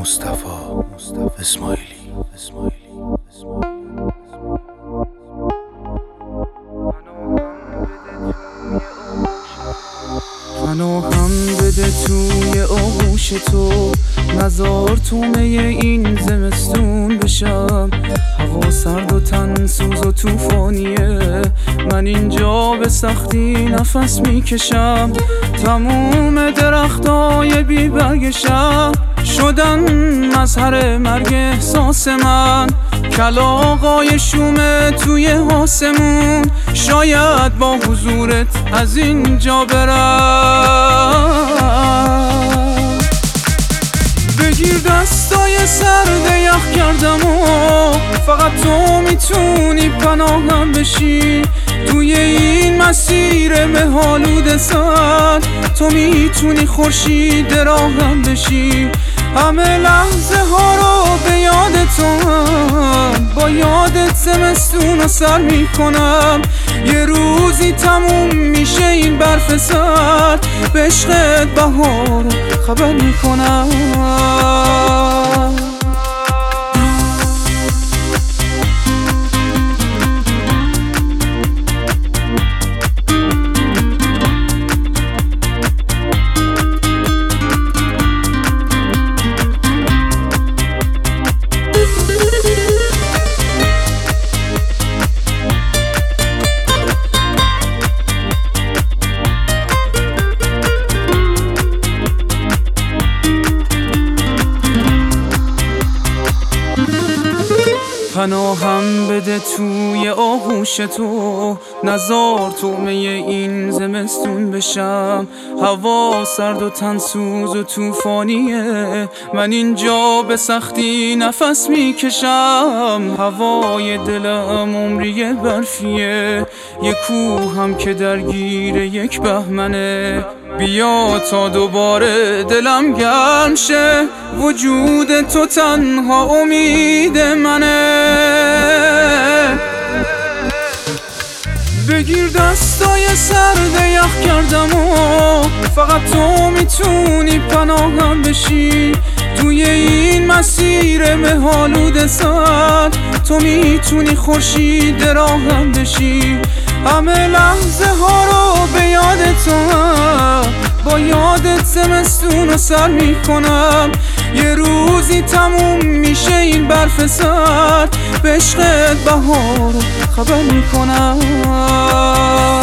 مصطفی اسماعیلی. پناهم بده توی آغوش تو، نزار تو می این زمستون بشم. هوا سرد و تن سوز و توفانیه، من اینجا به سختی نفس میکشم. تموم درختای بی برگ شهر شدن مظهر مرگ احساس من. کلاغای شومه توی آسمون، شاید با حضورت از اینجا برم. بگیر دستای سرد یخ کردم و فقط تو میتونی پناهم بشی. توی این مسیر مه‌آلود سر تو میتونی خورشید راهم بشی. همه لحظه ها رو به یاد تو با یادت زمستون رو سر میکنم. یه روزی تموم میشه این برف سر، به عشقت بهار رو خبر میکنم. پناهم بده توی آغوش تو، نزار تو می این زمستون بشم. هوا سرد و تن سوز و توفانیه، من اینجا به سختی نفس میکشم. هوای دلم عمری برفیه، یک کوه هم که درگیر یک بهمنه. بیا تا دوباره دلم گرم شه، وجود تو تنها امید منه. بگیر دستای سرد یخ کردم و فقط تو میتونی پناهم بشی. توی این مسیر مه‌آلود سر تو میتونی خورشید راهم بشی. همه لحظه ها رو به یاد تو با یادت زمستون رو سر میکنم. یه روزی تموم میشه این برف سر، به عشقت بهار رو خبر میکنم.